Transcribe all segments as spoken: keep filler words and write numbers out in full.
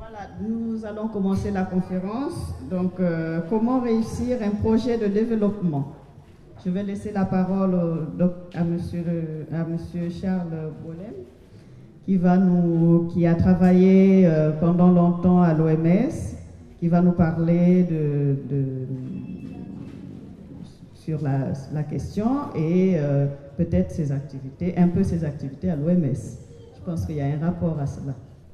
Voilà, nous allons commencer la conférence. Donc, euh, comment réussir un projet de développement? Je vais laisser la parole au, à, monsieur, à monsieur Charles Bolem, qui, va nous, qui a travaillé euh, pendant longtemps à l'O M S, qui va nous parler de, de, sur la, la question et euh, peut-être ses activités, un peu ses activités à l'O M S. Je pense qu'il y a un rapport à cela.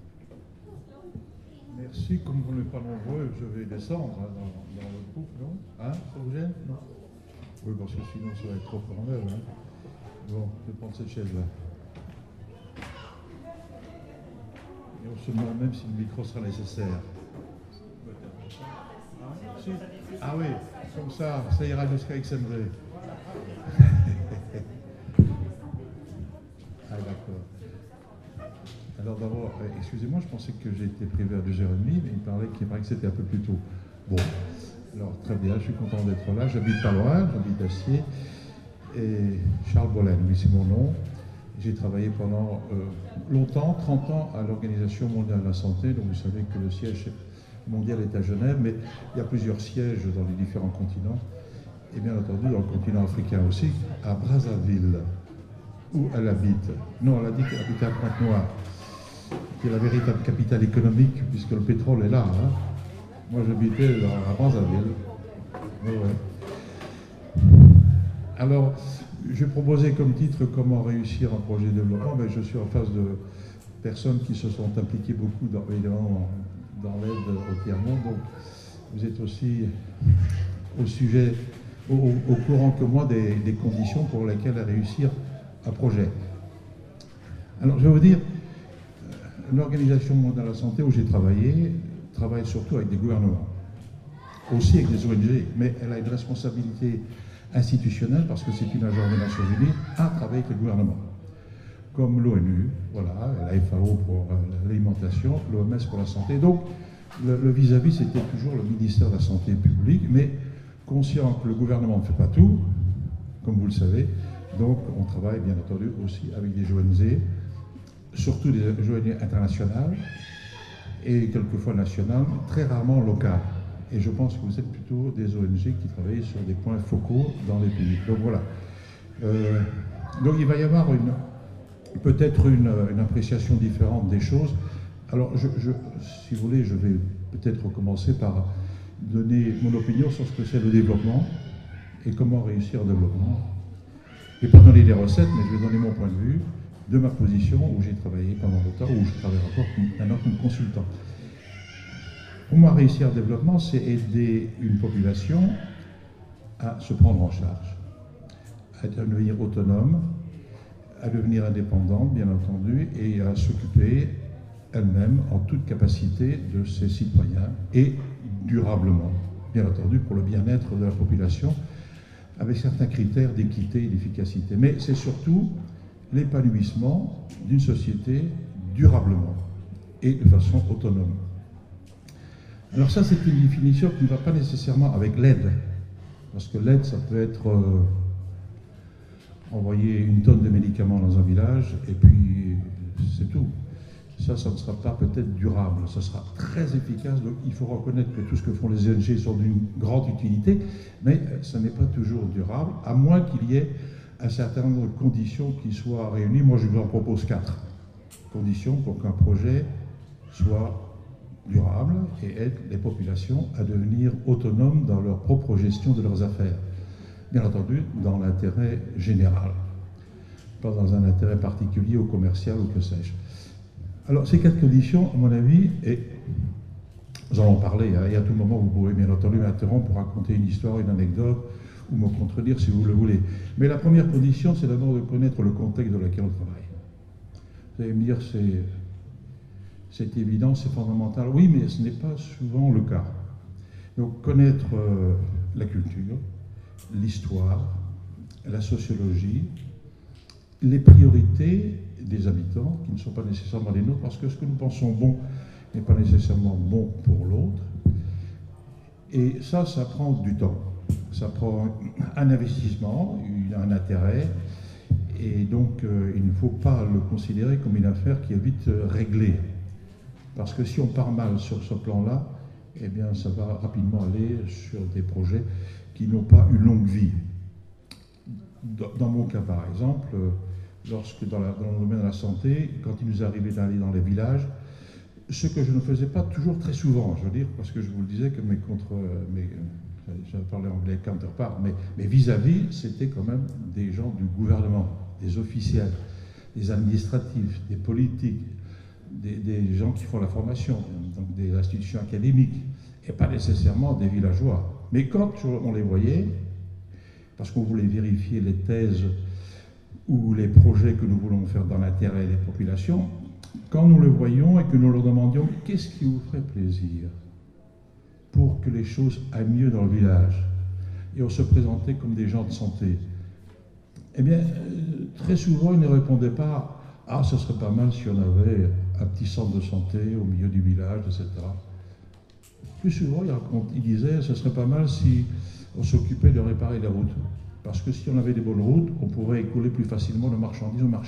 Merci, comme vous n'êtes pas nombreux, je vais descendre hein, dans, dans le groupe, non? Hein, ça vous gêne? Non. Oui, parce que sinon ça va être trop formel. Hein. Bon, je vais prendre cette chaise-là. Et on se demande même si le micro sera nécessaire. Ah, si. Ah oui, comme ça, ça ira jusqu'à X M V. Ah d'accord. Alors d'abord, excusez-moi, je pensais que j'étais prévu à deux heures trente, mais il paraît qu'il paraît que c'était un peu plus tôt. Bon, alors très bien, je suis content d'être là. J'habite pas loin, j'habite à Acier. Et Charles Bolem, oui, c'est mon nom. J'ai travaillé pendant euh, longtemps, trente ans, à l'Organisation mondiale de la santé. Donc vous savez que le siège mondial est à Genève, mais il y a plusieurs sièges dans les différents continents. Et bien entendu, dans le continent africain aussi, à Brazzaville, où elle habite. Non, elle a dit qu'elle habitait à Pointe-Noire, qui est la véritable capitale économique, puisque le pétrole est là. Hein. Moi, j'habitais à Brazzaville. Ouais, ouais. Alors, j'ai proposé comme titre « Comment réussir un projet de développement ». Ben, je suis en face de personnes qui se sont impliquées beaucoup dans, évidemment, dans l'aide au tiers-monde. Donc, vous êtes aussi au sujet, au, au courant que moi des, des conditions pour lesquelles réussir un projet. Alors, je vais vous dire, l'Organisation mondiale de la santé où j'ai travaillé travaille surtout avec des gouvernements, aussi avec des O N G, mais elle a une responsabilité institutionnelle parce que c'est une agence des Nations Unies à travailler avec les gouvernements, comme l'ONU, voilà, la F A O pour l'alimentation, l'O M S pour la santé. Donc, le vis-à-vis, c'était toujours le ministère de la Santé publique, mais conscient que le gouvernement ne fait pas tout, comme vous le savez, donc on travaille bien entendu aussi avec des O N G, surtout des O N G internationales et quelquefois nationales, très rarement locales. Et je pense que vous êtes plutôt des O N G qui travaillent sur des points focaux dans les pays. Donc voilà. Euh, donc il va y avoir une, peut-être une, une appréciation différente des choses. Alors, je, je, si vous voulez, je vais peut-être commencer par donner mon opinion sur ce que c'est le développement et comment réussir le développement. Je ne vais pas donner des recettes, mais je vais donner mon point de vue de ma position où j'ai travaillé pendant longtemps, où je travaille encore maintenant comme consultant. Pour moi, réussir le développement, c'est aider une population à se prendre en charge, à devenir autonome, à devenir indépendante, bien entendu, et à s'occuper elle-même en toute capacité de ses citoyens et durablement, bien entendu, pour le bien-être de la population, avec certains critères d'équité et d'efficacité. Mais c'est surtout l'épanouissement d'une société durablement et de façon autonome. Alors ça, c'est une définition qui ne va pas nécessairement avec l'aide, parce que l'aide, ça peut être euh, envoyer une tonne de médicaments dans un village, et puis c'est tout. Ça, ça ne sera pas peut-être durable, ça sera très efficace, donc il faut reconnaître que tout ce que font les O N G sont d'une grande utilité, mais ça n'est pas toujours durable, à moins qu'il y ait un certain nombre de conditions qui soient réunies. Moi, je vous en propose quatre conditions pour qu'un projet soit durable et aide les populations à devenir autonomes dans leur propre gestion de leurs affaires. Bien entendu, dans l'intérêt général, pas dans un intérêt particulier ou commercial ou que sais-je. Alors, ces quatre conditions, à mon avis, et nous allons parler, hein, et à tout moment, vous pouvez bien entendu m'interrompre pour raconter une histoire, une anecdote, ou me contredire si vous le voulez. Mais la première condition, c'est d'abord de connaître le contexte dans lequel on travaille. Vous allez me dire, c'est... C'est évident, c'est fondamental. Oui, mais ce n'est pas souvent le cas. Donc, connaître euh, la culture, l'histoire, la sociologie, les priorités des habitants, qui ne sont pas nécessairement les nôtres, parce que ce que nous pensons bon n'est pas nécessairement bon pour l'autre. Et ça, ça prend du temps. Ça prend un investissement, un intérêt, et donc euh, il ne faut pas le considérer comme une affaire qui est vite euh, réglée. Parce que si on part mal sur ce plan-là, eh bien, ça va rapidement aller sur des projets qui n'ont pas une longue vie. Dans mon cas, par exemple, lorsque dans, la, dans le domaine de la santé, quand il nous arrivait d'aller dans les villages, ce que je ne faisais pas toujours très souvent, je veux dire, parce que je vous le disais que mes contre, mes, je parlais anglais counterparts, mais mes vis-à-vis, c'était quand même des gens du gouvernement, des officiels, des administratifs, des politiques, des, des gens qui font la formation, donc des institutions académiques, et pas nécessairement des villageois. Mais quand on les voyait, parce qu'on voulait vérifier les thèses ou les projets que nous voulons faire dans l'intérêt des populations, quand nous le voyions et que nous leur demandions « qu'est-ce qui vous ferait plaisir pour que les choses aillent mieux dans le village ?» et on se présentait comme des gens de santé, eh bien, très souvent, ils ne répondaient pas « ah, ce serait pas mal si on avait un petit centre de santé au milieu du village, et cetera » Plus souvent, ils disaient « ce serait pas mal si on s'occupait de réparer les routes, parce que si on avait des bonnes routes, on pourrait écouler plus facilement nos marchandises au marché. »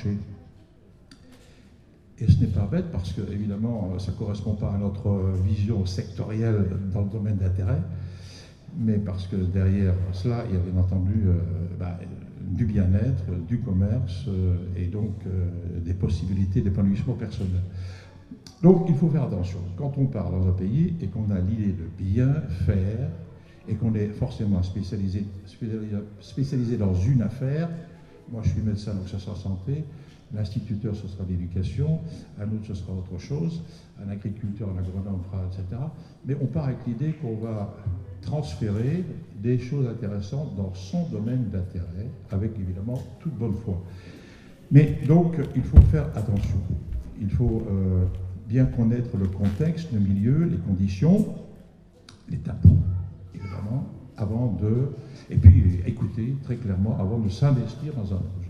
Et ce n'est pas bête parce que, évidemment, ça ne correspond pas à notre vision sectorielle dans le domaine d'intérêt, mais parce que derrière cela, il y a bien entendu euh, bah, du bien-être, du commerce euh, et donc euh, des possibilités d'épanouissement personnel. Donc il faut faire attention. Quand on part dans un pays et qu'on a l'idée de bien faire et qu'on est forcément spécialisé, spécialisé, spécialisé dans une affaire, moi je suis médecin donc ça sera santé, l'instituteur ce sera l'éducation, un autre ce sera autre chose, un agriculteur, un agronome fera, et cetera. Mais on part avec l'idée qu'on va transférer des choses intéressantes dans son domaine d'intérêt, avec évidemment toute bonne foi. Mais donc il faut faire attention. Il faut euh, bien connaître le contexte, le milieu, les conditions, les tabous, évidemment, avant de... Et puis écouter très clairement avant de s'investir dans un projet.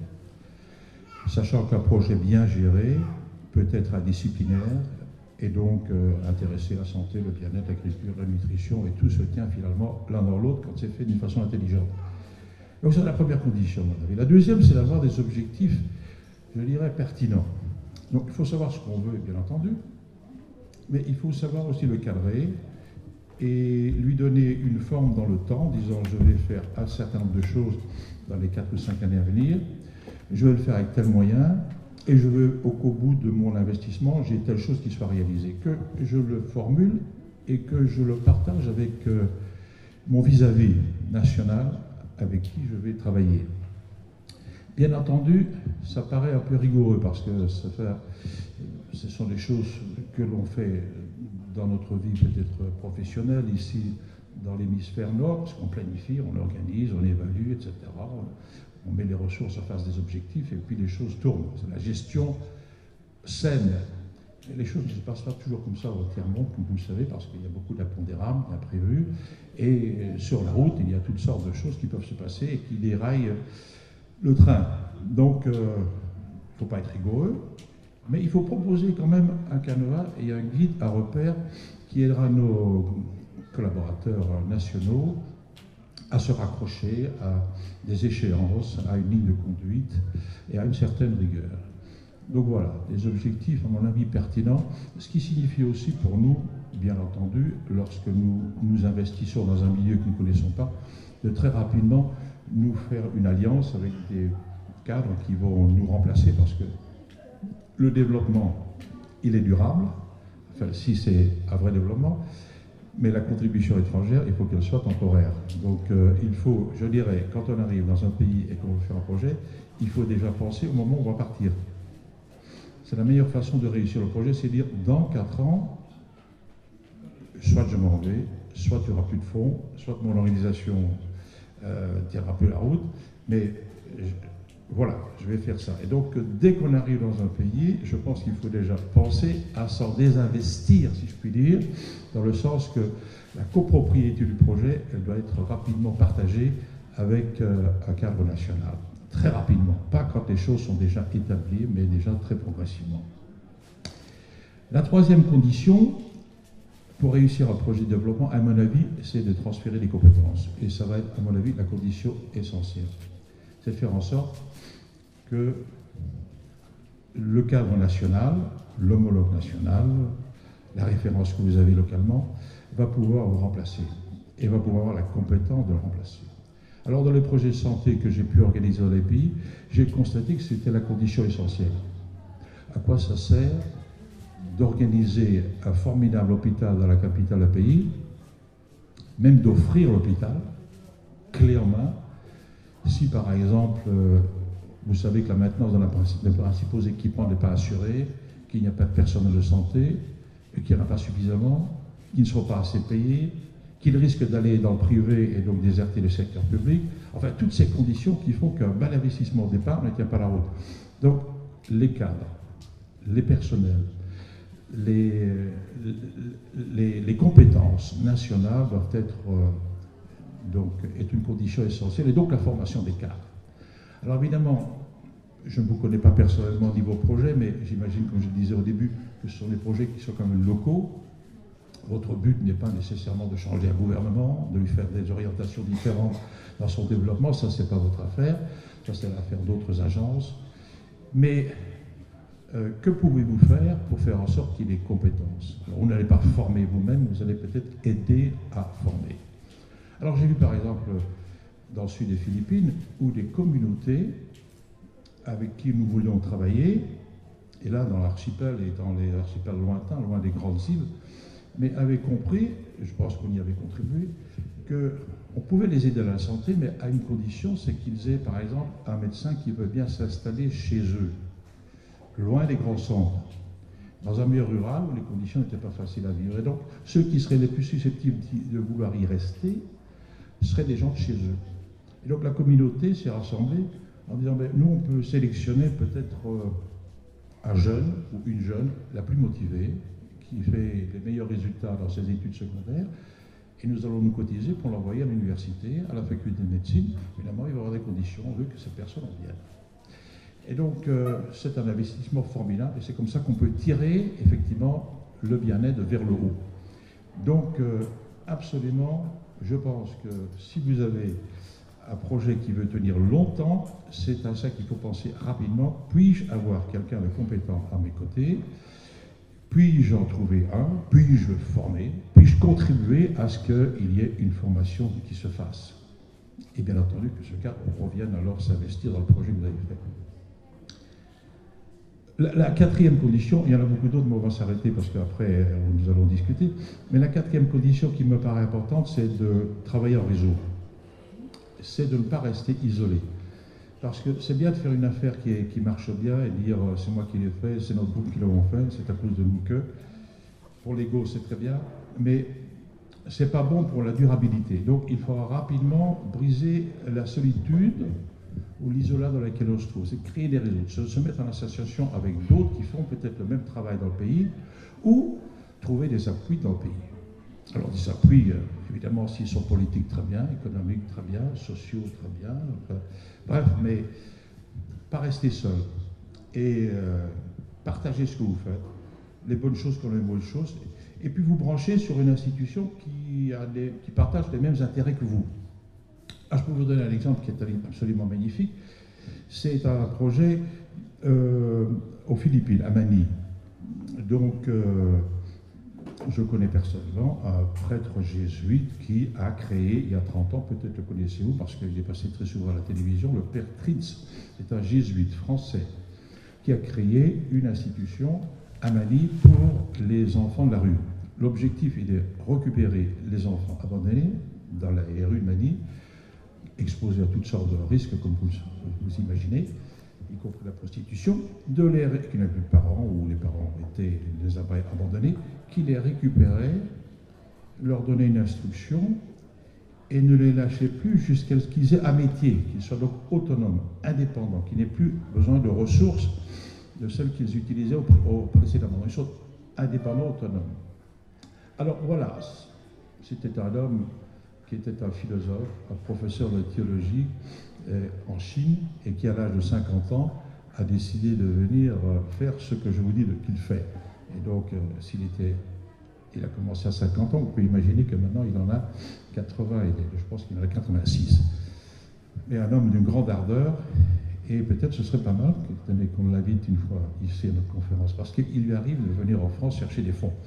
Sachant qu'un projet bien géré peut être indisciplinaire et donc euh, intéresser la santé, le bien-être, l'agriculture, la nutrition, et tout se tient finalement l'un dans l'autre quand c'est fait d'une façon intelligente. Donc c'est la première condition, à mon avis. La deuxième, c'est d'avoir des objectifs, je dirais, pertinents. Donc il faut savoir ce qu'on veut, bien entendu, mais il faut savoir aussi le cadrer et lui donner une forme dans le temps, disant je vais faire un certain nombre de choses dans les quatre ou cinq années à venir, je vais le faire avec tel moyen, et je veux qu'au bout de mon investissement, j'ai telle chose qui soit réalisée, que je le formule et que je le partage avec euh, mon vis-à-vis national avec qui je vais travailler. Bien entendu, ça paraît un peu rigoureux parce que ça fait, ce sont des choses que l'on fait dans notre vie peut-être professionnelle, ici dans l'hémisphère nord, parce qu'on planifie, on organise, on évalue, et cetera. On met les ressources en face des objectifs et puis les choses tournent. C'est la gestion saine. Et les choses ne se passent pas toujours comme ça au tiers-monde, comme vous le savez, parce qu'il y a beaucoup d'impondérables, d'imprévus. Et sur la route, il y a toutes sortes de choses qui peuvent se passer et qui déraillent le train. Donc, il euh, ne faut pas être rigoureux, mais il faut proposer quand même un canevas et un guide à repère qui aidera nos collaborateurs nationaux à se raccrocher à des échéances, à une ligne de conduite et à une certaine rigueur. Donc voilà, des objectifs à mon avis pertinents, ce qui signifie aussi pour nous, bien entendu, lorsque nous nous investissons dans un milieu que nous ne connaissons pas, de très rapidement nous faire une alliance avec des cadres qui vont nous remplacer parce que le développement, il est durable, enfin si c'est un vrai développement, mais la contribution étrangère, il faut qu'elle soit temporaire. Donc euh, il faut, je dirais, quand on arrive dans un pays et qu'on veut faire un projet, il faut déjà penser au moment où on va partir. C'est la meilleure façon de réussir le projet, c'est de dire, dans quatre ans, soit je m'en vais, soit il n'y aura plus de fonds, soit mon organisation euh, tiendra plus la route, mais je, voilà, je vais faire ça. Et donc, dès qu'on arrive dans un pays, je pense qu'il faut déjà penser à s'en désinvestir, si je puis dire, dans le sens que la copropriété du projet, elle doit être rapidement partagée avec euh, un cadre national. Très rapidement, pas quand les choses sont déjà établies, mais déjà très progressivement. La troisième condition, pour réussir un projet de développement, à mon avis, c'est de transférer les compétences. Et ça va être, à mon avis, la condition essentielle. C'est de faire en sorte que le cadre national, l'homologue national, la référence que vous avez localement, va pouvoir vous remplacer et va pouvoir avoir la compétence de le remplacer. Alors dans les projets de santé que j'ai pu organiser dans les pays, j'ai constaté que c'était la condition essentielle. À quoi ça sert d'organiser un formidable hôpital dans la capitale d'un pays, même d'offrir l'hôpital, clé en main, si par exemple, euh, vous savez que la maintenance dans les principaux équipements n'est pas assurée, qu'il n'y a pas de personnel de santé, qu'il n'y en a pas suffisamment, qu'ils ne seront pas assez payés, qu'ils risquent d'aller dans le privé et donc déserter le secteur public. Enfin, toutes ces conditions qui font qu'un bel investissement au départ ne tient pas la route. Donc, les cadres, les personnels, les, les, les compétences nationales doivent être, euh, donc, est une condition essentielle, et donc la formation des cadres. Alors évidemment, je ne vous connais pas personnellement au niveau projet, mais j'imagine, comme je le disais au début, que ce sont des projets qui sont quand même locaux. Votre but n'est pas nécessairement de changer un gouvernement, de lui faire des orientations différentes dans son développement, ça c'est pas votre affaire, ça c'est l'affaire d'autres agences. Mais euh, que pouvez-vous faire pour faire en sorte qu'il ait compétences? Alors, vous n'allez pas former vous-même, vous allez peut-être aider à former. Alors j'ai vu par exemple dans le sud des Philippines où des communautés avec qui nous voulions travailler, et là dans l'archipel et dans les archipels lointains, loin des grandes îles, mais avaient compris, je pense qu'on y avait contribué, qu'on pouvait les aider à la santé, mais à une condition, c'est qu'ils aient par exemple un médecin qui veut bien s'installer chez eux, loin des grands centres, dans un milieu rural où les conditions n'étaient pas faciles à vivre. Et donc, ceux qui seraient les plus susceptibles de vouloir y rester seraient des gens de chez eux. Et donc la communauté s'est rassemblée en disant, ben, nous on peut sélectionner peut-être euh, un jeune ou une jeune, la plus motivée, qui fait les meilleurs résultats dans ses études secondaires, et nous allons nous cotiser pour l'envoyer à l'université, à la faculté de médecine. Évidemment, il va y avoir des conditions, on veut que cette personne en vienne. Et donc, euh, c'est un investissement formidable, et c'est comme ça qu'on peut tirer, effectivement, le bien-être vers le haut. Donc, euh, absolument, je pense que si vous avez un projet qui veut tenir longtemps, c'est à ça qu'il faut penser rapidement. Puis-je avoir quelqu'un de compétent à mes côtés? Puis-je en trouver un? Puis-je le former? Puis-je contribuer à ce qu'il y ait une formation qui se fasse? Et bien entendu que ce cadre revienne alors s'investir dans le projet que vous avez fait. La, la quatrième condition, il y en a beaucoup d'autres, mais on va s'arrêter parce qu'après nous allons discuter, mais la quatrième condition qui me paraît importante, c'est de travailler en réseau. C'est de ne pas rester isolé. Parce que c'est bien de faire une affaire qui, est, qui marche bien et dire euh, c'est moi qui l'ai fait, c'est notre groupe qui l'a fait, c'est à cause de nous que. Pour l'ego, c'est très bien, mais c'est pas bon pour la durabilité. Donc il faut rapidement briser la solitude ou l'isolat dans laquelle on se trouve. C'est créer des réseaux, se, se mettre en association avec d'autres qui font peut-être le même travail dans le pays ou trouver des appuis dans le pays. Alors des appuis, euh, évidemment, s'ils sont politiques, très bien, économiques, très bien, sociaux, très bien, enfin, bref, mais pas rester seul et euh, partager ce que vous faites, les bonnes choses comme les mauvaises choses, et puis vous brancher sur une institution qui, a des, qui partage les mêmes intérêts que vous. Ah, je peux vous donner un exemple qui est absolument magnifique. C'est un projet euh, aux Philippines, à Manille. Donc, euh, je connais personnellement un prêtre jésuite qui a créé, il y a trente ans, peut-être le connaissez-vous, parce qu'il est passé très souvent à la télévision, le père Tritz. C'est un jésuite français qui a créé une institution à Manille pour les enfants de la rue. L'objectif est de récupérer les enfants abandonnés dans les rues de Manille, exposés à toutes sortes de risques, comme vous, vous imaginez, y compris la prostitution, de les, qui n'avaient plus de parents, ou les parents étaient, les avaient abandonnés, qui les récupéraient, leur donnaient une instruction, et ne les lâchaient plus jusqu'à ce qu'ils aient un métier, qu'ils soient donc autonomes, indépendants, qu'ils n'aient plus besoin de ressources de celles qu'ils utilisaient au, au précédemment. Ils sont indépendants, autonomes. Alors voilà, c'était un homme qui était un philosophe, un professeur de théologie euh, en Chine, et qui, à l'âge de cinquante ans, a décidé de venir euh, faire ce que je vous dis qu'il fait. Et donc, euh, s'il était, il a commencé à cinquante ans, vous pouvez imaginer que maintenant il en a quatre-vingts, et je pense qu'il en a quatre-vingt-six. Mais un homme d'une grande ardeur, et peut-être ce serait pas mal qu'on l'invite une fois ici à notre conférence, parce qu'il lui arrive de venir en France chercher des fonds.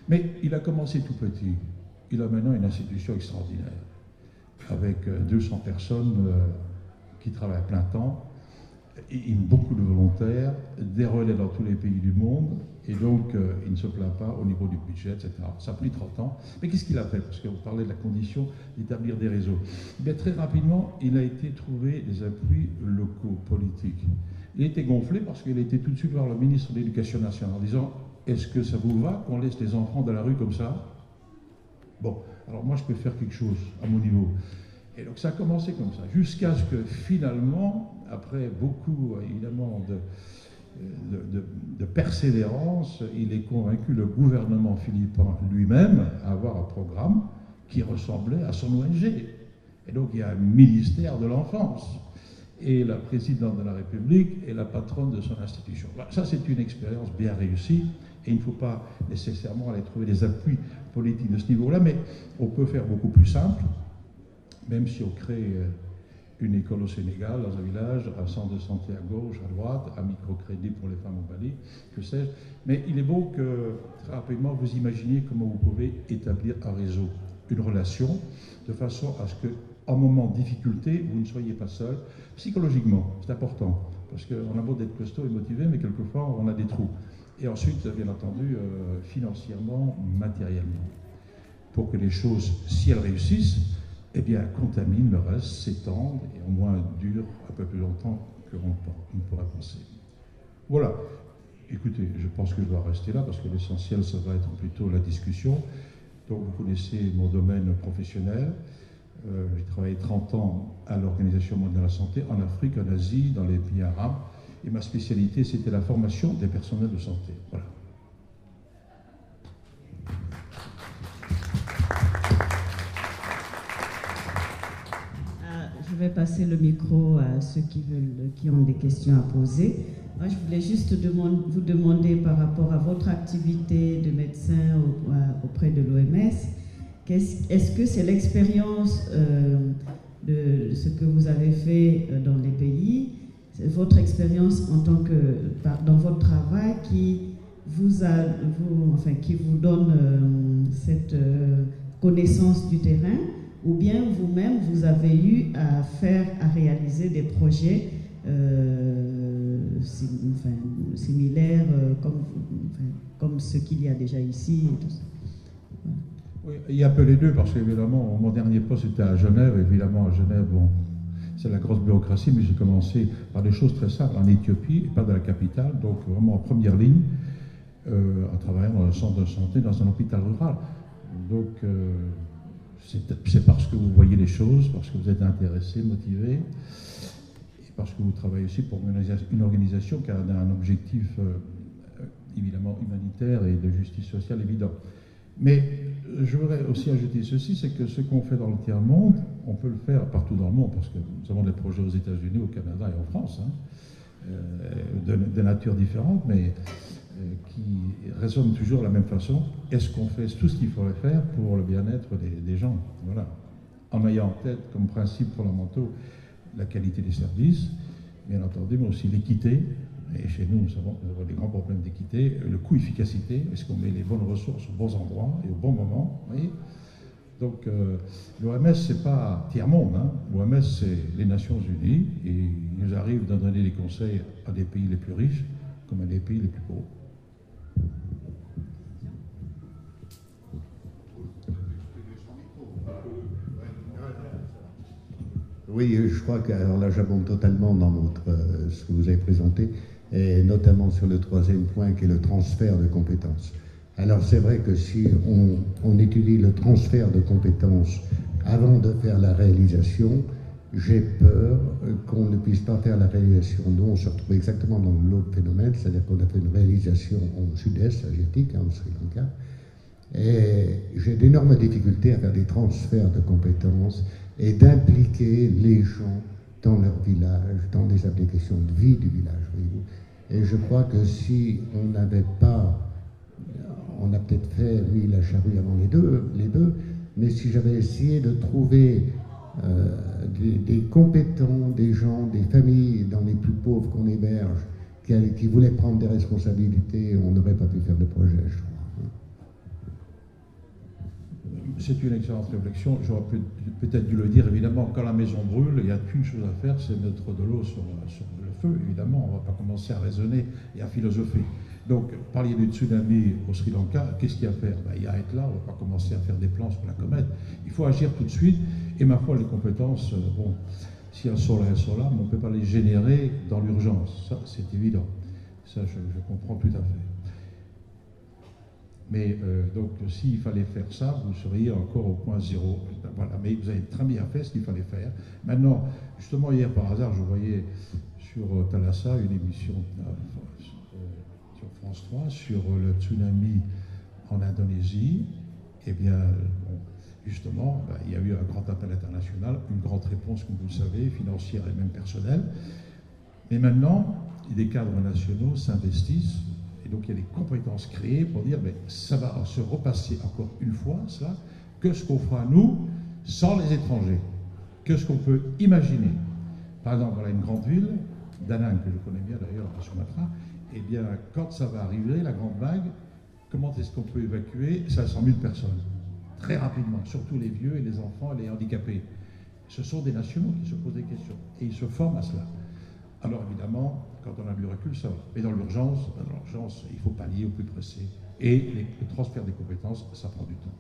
Mais il a commencé tout petit. Il a maintenant une institution extraordinaire, avec deux cents personnes euh, qui travaillent à plein temps, et beaucoup de volontaires, des relais dans tous les pays du monde, et donc euh, il ne se plaint pas au niveau du budget, et cetera. Ça a pris trente ans. Mais qu'est-ce qu'il a fait? Parce que vous parlez de la condition d'établir des réseaux. Bien, très rapidement, il a été trouver des appuis locaux, politiques. Il était gonflé parce qu'il a été tout de suite voir le ministre de l'Éducation nationale en disant « Est-ce que ça vous va qu'on laisse les enfants dans la rue comme ça ?» Bon, alors moi je peux faire quelque chose à mon niveau. Et donc ça a commencé comme ça, jusqu'à ce que finalement, après beaucoup évidemment de, de, de, de persévérance, il ait convaincu le gouvernement philippin lui-même à avoir un programme qui ressemblait à son O N G. Et donc il y a un ministère de l'enfance. Et la présidente de la République est la patronne de son institution. Ça, c'est une expérience bien réussie, et il ne faut pas nécessairement aller trouver des appuis politiques de ce niveau-là, mais on peut faire beaucoup plus simple, même si on crée une école au Sénégal, dans un village, un centre de santé à gauche, à droite, un microcrédit pour les femmes au Mali, que sais-je. Mais il est beau que, très rapidement, vous imaginiez comment vous pouvez établir un réseau, une relation, de façon à ce que, en moment de difficulté, vous ne soyez pas seul. Psychologiquement, c'est important, parce qu'on a beau d'être costaud et motivé, mais quelquefois on a des trous. Et ensuite, bien entendu, euh, financièrement, matériellement. Pour que les choses, si elles réussissent, eh bien, contaminent le reste, s'étendent, et au moins durent un peu plus longtemps que l'on pourrait penser. Voilà. Écoutez, je pense que je dois rester là, parce que l'essentiel, ça va être plutôt la discussion. Donc, vous connaissez mon domaine professionnel. Euh, j'ai travaillé trente ans à l'Organisation mondiale de la santé, en Afrique, en Asie, dans les pays arabes. Et ma spécialité, c'était la formation des personnels de santé. Voilà. Je vais passer le micro à ceux qui, veulent, qui ont des questions à poser. Moi, je voulais juste demande, vous demander par rapport à votre activité de médecin au, à, auprès de l'O M S, Est-ce, est-ce que c'est l'expérience euh, de ce que vous avez fait dans les pays, c'est votre expérience en tant que dans votre travail qui vous a, vous, enfin, qui vous donne euh, cette euh, connaissance du terrain, ou bien vous-même vous avez eu à faire, à réaliser des projets euh, sim, enfin, similaires euh, comme, enfin, comme ce qu'il y a déjà ici et tout ça. Voilà. Oui, il y a un peu les deux, parce qu'évidemment, mon dernier poste était à Genève. Évidemment, à Genève, bon, c'est la grosse bureaucratie, mais j'ai commencé par des choses très simples, en Éthiopie, et pas dans la capitale, donc vraiment en première ligne, euh, en travaillant dans un centre de santé, dans un hôpital rural. Donc, euh, c'est, c'est parce que vous voyez les choses, parce que vous êtes intéressé, motivé, et parce que vous travaillez aussi pour une organisation qui a un objectif, euh, évidemment, humanitaire et de justice sociale évident. Mais je voudrais aussi ajouter ceci, c'est que ce qu'on fait dans le tiers-monde, on peut le faire partout dans le monde, parce que nous avons des projets aux États-Unis, au Canada et en France, hein, euh, de, de nature différente, mais euh, qui résonnent toujours de la même façon. Est-ce qu'on fait tout ce qu'il faudrait faire pour le bien-être des, des gens? Voilà. En ayant en tête comme principe fondamentaux la qualité des services, bien entendu, mais aussi l'équité. Et chez nous, nous avons, nous avons des grands problèmes d'équité. Le coût-efficacité, est-ce qu'on met les bonnes ressources aux bons endroits et au bon moment? Oui. Donc, euh, l'O M S, ce n'est pas tiers-monde. Hein. L'O M S, c'est les Nations Unies, et il nous arrive de donner des conseils à des pays les plus riches comme à des pays les plus pauvres. Oui, je crois que, alors là, j'abonde totalement dans votre, euh, ce que vous avez présenté, et notamment sur le troisième point qui est le transfert de compétences. Alors c'est vrai que si on, on étudie le transfert de compétences avant de faire la réalisation, j'ai peur qu'on ne puisse pas faire la réalisation. Nous, on se retrouve exactement dans l'autre phénomène, c'est-à-dire qu'on a fait une réalisation au sud-est asiatique, hein, au Sri Lanka, et j'ai d'énormes difficultés à faire des transferts de compétences et d'impliquer les gens dans leur village, dans des applications de vie du village, voyez-vous. Et je crois que si on n'avait pas, on a peut-être fait, oui, la charrue avant les deux, les bœufs, mais si j'avais essayé de trouver euh, des, des compétents, des gens, des familles dans les plus pauvres qu'on héberge, qui, qui voulaient prendre des responsabilités, on n'aurait pas pu faire de projet, je crois. c'est une excellente réflexion. J'aurais peut-être dû le dire, évidemment, quand la maison brûle, il n'y a qu'une chose à faire, c'est mettre de l'eau sur, sur le feu, évidemment. On ne va pas commencer à raisonner et à philosopher. Donc, parliez du tsunami au Sri Lanka, qu'est-ce qu'il y a à faire? Ben, il y a à être là, on ne va pas commencer à faire des plans sur la comète. Il faut agir tout de suite, et ma foi, les compétences, bon, s'il y a un sol, un sol là, mais on ne peut pas les générer dans l'urgence. Ça, c'est évident. Ça, je, je comprends tout à fait. Mais euh, donc, s'il fallait faire ça, vous seriez encore au point zéro. Voilà, mais vous avez très bien fait ce qu'il fallait faire. Maintenant, justement, hier par hasard, je voyais sur euh, Thalassa une émission euh, sur France trois sur euh, le tsunami en Indonésie. Eh bien, bon, justement, ben, il y a eu un grand appel international, une grande réponse, comme vous le savez, financière et même personnelle. Mais maintenant, des cadres nationaux s'investissent. Et donc il y a des compétences créées pour dire, mais ça va se repasser encore une fois, cela, que ce qu'on fera nous, sans les étrangers, que ce qu'on peut imaginer. Par exemple, voilà une grande ville, Da Nang, que je connais bien d'ailleurs, à Sumatra, eh bien, quand ça va arriver, la grande vague, comment est-ce qu'on peut évacuer cinq cent mille personnes? Très rapidement, surtout les vieux et les enfants et les handicapés. Ce sont des nationaux qui se posent des questions, et ils se forment à cela. Alors évidemment, quand on a du recul, ça va. Mais dans l'urgence, dans l'urgence, il faut pallier au plus pressé. Et les, le transfert des compétences, ça prend du temps.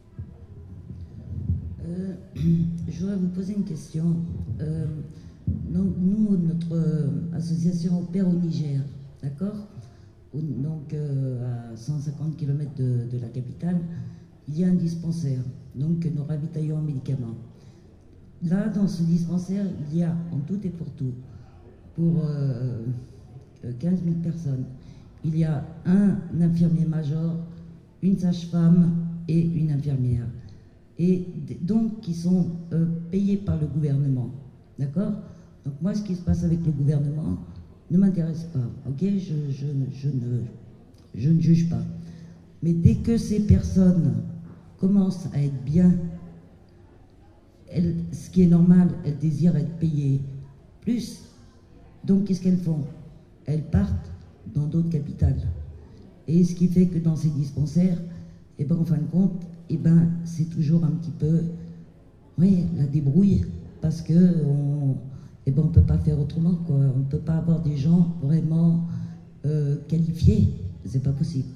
Euh, je voudrais vous poser une question. Euh, donc, nous, notre association opère au Niger, d'accord? Donc, euh, à cent cinquante kilomètres de, de la capitale, il y a un dispensaire. Donc, nous ravitaillons en médicaments. Là, dans ce dispensaire, il y a en tout et pour tout, pour euh, quinze mille personnes. Il y a un infirmier-major, une sage-femme et une infirmière. Et donc, qui sont euh, payés par le gouvernement. D'accord? Donc moi, ce qui se passe avec le gouvernement ne m'intéresse pas. Ok? je, je, je, ne, je ne juge pas. Mais dès que ces personnes commencent à être bien, elles, ce qui est normal, elles désirent être payées plus. Donc, qu'est-ce qu'elles font? Elles partent dans d'autres capitales. Et ce qui fait que dans ces dispensaires, eh ben, en fin de compte, eh ben, c'est toujours un petit peu, oui, la débrouille, parce que on, eh ben, on peut pas faire autrement, quoi. On ne peut pas avoir des gens vraiment euh, qualifiés. C'est pas possible.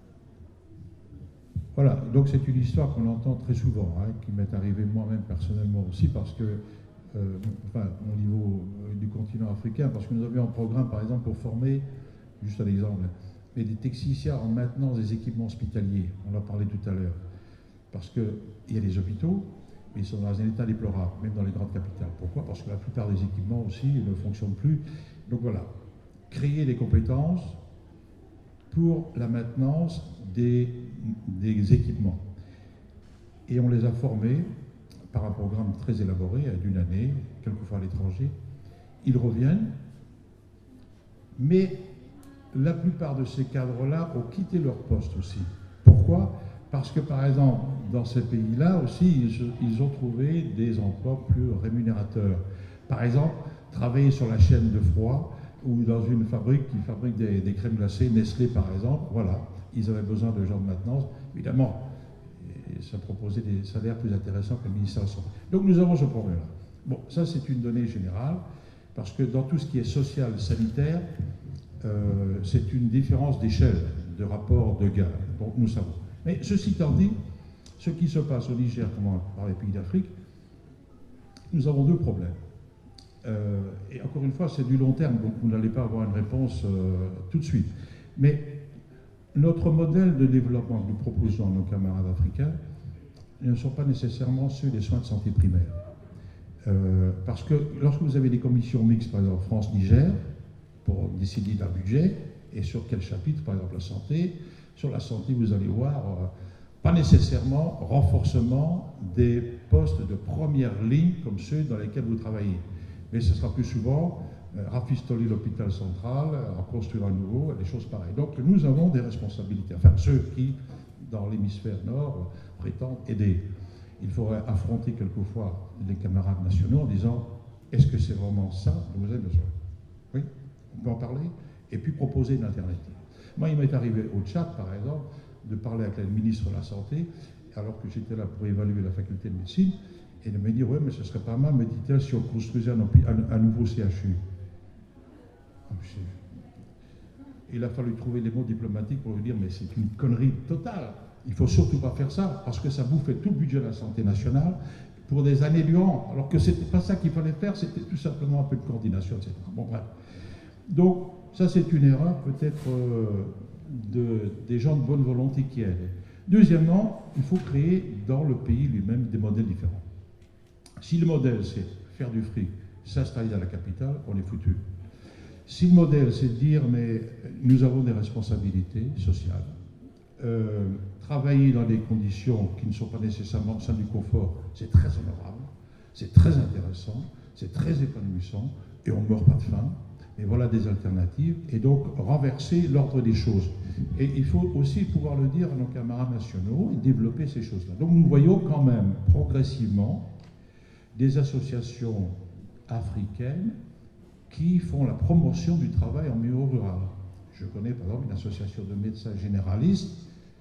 Voilà, donc c'est une histoire qu'on entend très souvent, hein, qui m'est arrivée moi-même personnellement aussi, parce que Euh, enfin, au niveau euh, du continent africain, parce que nous avions un programme, par exemple, pour former, juste un exemple, mais des techniciens en maintenance des équipements hospitaliers. On en parlait tout à l'heure. Parce qu'il y a des hôpitaux, mais ils sont dans un état déplorable, même dans les grandes capitales. Pourquoi? Parce que la plupart des équipements aussi ne fonctionnent plus. Donc voilà, créer des compétences pour la maintenance des, des équipements. Et on les a formés par un programme très élaboré, d'une année, quelquefois à l'étranger. Ils reviennent, mais la plupart de ces cadres-là ont quitté leur poste aussi. Pourquoi? Parce que, par exemple, dans ces pays-là aussi, ils, ils ont trouvé des emplois plus rémunérateurs. Par exemple, travailler sur la chaîne de froid ou dans une fabrique qui fabrique des, des crèmes glacées, Nestlé par exemple, voilà, ils avaient besoin de gens de maintenance. Évidemment, et ça proposait des salaires plus intéressants que le ministère de la Santé. Donc nous avons ce problème-là. Bon, ça c'est une donnée générale, parce que dans tout ce qui est social, sanitaire, euh, c'est une différence d'échelle, de rapport de gain. Donc nous savons. Mais ceci étant dit, ce qui se passe au Niger, comme par les pays d'Afrique, nous avons deux problèmes. Euh, et encore une fois, c'est du long terme, donc vous n'allez pas avoir une réponse euh, tout de suite. Mais notre modèle de développement que nous proposons à nos camarades africains ne sont pas nécessairement ceux des soins de santé primaires. Euh, parce que lorsque vous avez des commissions mixtes, par exemple France-Niger, pour décider d'un budget, et sur quel chapitre, par exemple la santé, sur la santé, vous allez voir, euh, pas nécessairement renforcement des postes de première ligne comme ceux dans lesquels vous travaillez. Mais ce sera plus souvent euh, rafistoler l'hôpital central, en construire un nouveau, des choses pareilles. Donc nous avons des responsabilités, enfin ceux qui, dans l'hémisphère nord, euh, prétendent aider. Il faudrait affronter quelquefois les camarades nationaux en disant « Est-ce que c'est vraiment ça dont vous avez besoin ?» Oui, on peut en parler, et puis proposer une alternative. Moi, il m'est arrivé au Tchad, par exemple, de parler avec le ministre de la Santé, alors que j'étais là pour évaluer la faculté de médecine, et elle me dit, ouais, mais ce serait pas mal, me dit-elle, si on construisait un, un, un nouveau C H U. Il a fallu trouver les mots diplomatiques pour lui dire, mais c'est une connerie totale. Il ne faut surtout pas faire ça, parce que ça bouffait tout le budget de la santé nationale pour des années durant, alors que ce n'était pas ça qu'il fallait faire, c'était tout simplement un peu de coordination, et cetera. Bon, bref. Donc, ça, c'est une erreur, peut-être, euh, de, des gens de bonne volonté qui aident. Deuxièmement, il faut créer dans le pays lui-même des modèles différents. Si le modèle, c'est faire du fric, s'installer à la capitale, on est foutu. Si le modèle, c'est de dire, mais nous avons des responsabilités sociales, euh, travailler dans des conditions qui ne sont pas nécessairement au sein du confort, c'est très honorable, c'est très intéressant, c'est très épanouissant, et on ne meurt pas de faim. Et voilà des alternatives, et donc renverser l'ordre des choses. Et il faut aussi pouvoir le dire à nos camarades nationaux et développer ces choses-là. Donc nous voyons quand même progressivement des associations africaines qui font la promotion du travail en milieu rural. Je connais par exemple une association de médecins généralistes